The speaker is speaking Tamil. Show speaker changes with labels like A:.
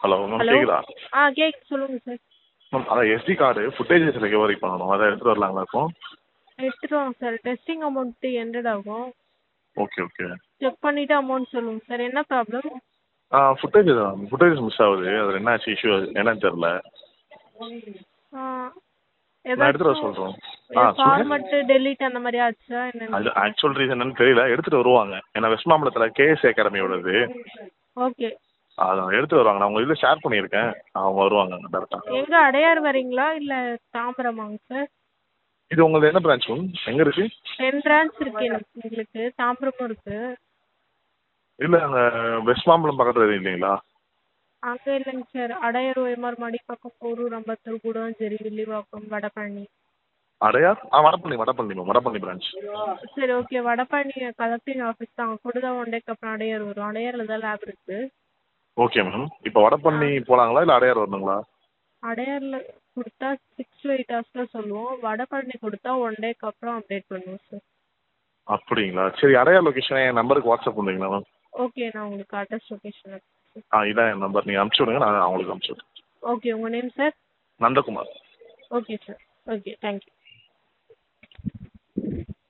A: ஹலோ மேம்
B: ஹலோ
A: கேட்குதா?
B: கேட்குது சொல்லுங்கள் சார்.
A: மேம் அதான் எஸ்டி கார்டு ஃபுட்டேஜஸ் ரெக்கவரி பண்ணணும், அதை எடுத்துகிட்டு வரலாங்களா இப்போ?
B: எடுத்துகிட்டு வாங்க சார். டெஸ்டிங் அமௌண்ட்டு 100 ஆகும்.
A: Okay okay.
B: செக் பண்ணிவிட்டு அமௌண்ட் சொல்லுங்கள் சார். என்ன ப்ராப்ளம்?
A: ஃபுட்டேஜஸ் மிஸ் ஆகுது, அது என்ன ஆச்சு இஷ்யூ என்னன்னு தெரில. நான் எடுத்துகிட்டு வர
B: ஏதாச்சும்
A: சொல்கிறோம். சொல்லுங்கள்.
B: ஃபார்மட்டு டெலீட் அந்த மாதிரி ஆச்சா என்னன்னு
A: அது
B: கேட்குறேன்.
A: ஆக்சுவல் ரீசன் என்னன்னு தெரியல, எடுத்துகிட்டு வருவாங்க. ஏன்னா வெஸ்ட் மாம்பலத்தில் கேஎஸ் அகாடமியோடது,
B: ஓகே.
A: அதை எடுத்துகிட்டு வருவாங்க. நான் உங்கள் இதில் ஷேர் பண்ணியிருக்கேன், அவங்க வருவாங்க டேரெக்டாக.
B: எங்கே அடையார் வரீங்களா இல்லை தாம்பரமாங்க சார்?
A: இது உங்களது என்ன பிரான்ச் மேம், எங்கே இருக்குது?
B: 10 பிரான்ச் இருக்கு எங்களுக்கு. தாம்பரமும் இருக்குது.
A: இல்லை அங்கே வெஸ்ட் மாம்பலம் பக்கத்தில் எதுவும் இல்லைங்களா?
B: அங்கே இல்லைங்க sir. Adyar, OMR, Madipakkam, Porur, Ambattur, Guduvancheri, Villivakkam, Vadapalani.
A: Adyar Vadapalani ma'am, Vadapalani branch.
B: சரி ஓகே. வடபழனி கலெக்டிங் ஆஃபீஸ் தான். அங்கே கூட தான் 1 டேக்கு அப்புறம் அடையார் வரும். அடையாரில் தான் லேப் இருக்குது.
A: Okay ma'am. இப்போ வடபழனி போகலாங்களா இல்லை அடையார் வரணுங்களா?
B: அடையாரில் கொடுத்தா 6 to 8 ஹவர்ஸில் சொல்லுவோம். வடபழனி கொடுத்தா 1 டேக்கு அப்புறம் அப்டேட் பண்ணுவோம் சார்.
A: அப்படிங்களா? சரி, அடையார் லொக்கேஷனை என் நம்பருக்கு வாட்ஸ்அப் பண்ணுறீங்களா மேம்?
B: ஓகே, நான் உங்களுக்கு அட்ரஸ் லொக்கேஷன்.
A: இதான் என் நம்பர், நீங்கள் அனுப்பிச்சி விடுங்க, நான் அவங்களுக்கு அனுப்பிச்சி விட்றேன்.
B: ஓகே, உங்கள் name sir?
A: Nandakumar.
B: Okay sir. Okay, thank you.